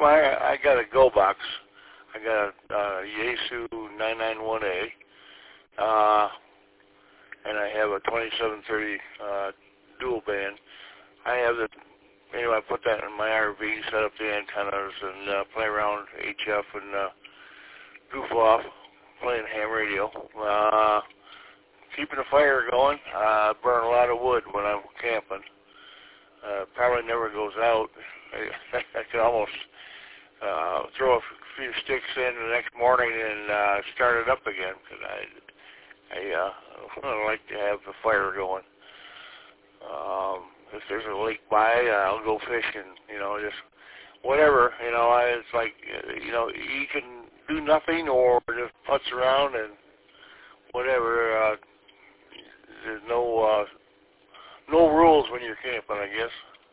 I got a Go Box. I got a Yaesu 991A, and I have a 2730 dual band. I have the, anyway, I put that in my RV, set up the antennas, and play around HF and goof off, playing ham radio. Keeping the fire going. Burn a lot of wood when I'm camping. Probably never goes out. I can almost throw a few sticks in the next morning and start it up again, because I like to have the fire going. If there's a lake by, I'll go fishing, just whatever, it's like, you can do nothing or just putz around and whatever. There's no rules when you're camping, I guess.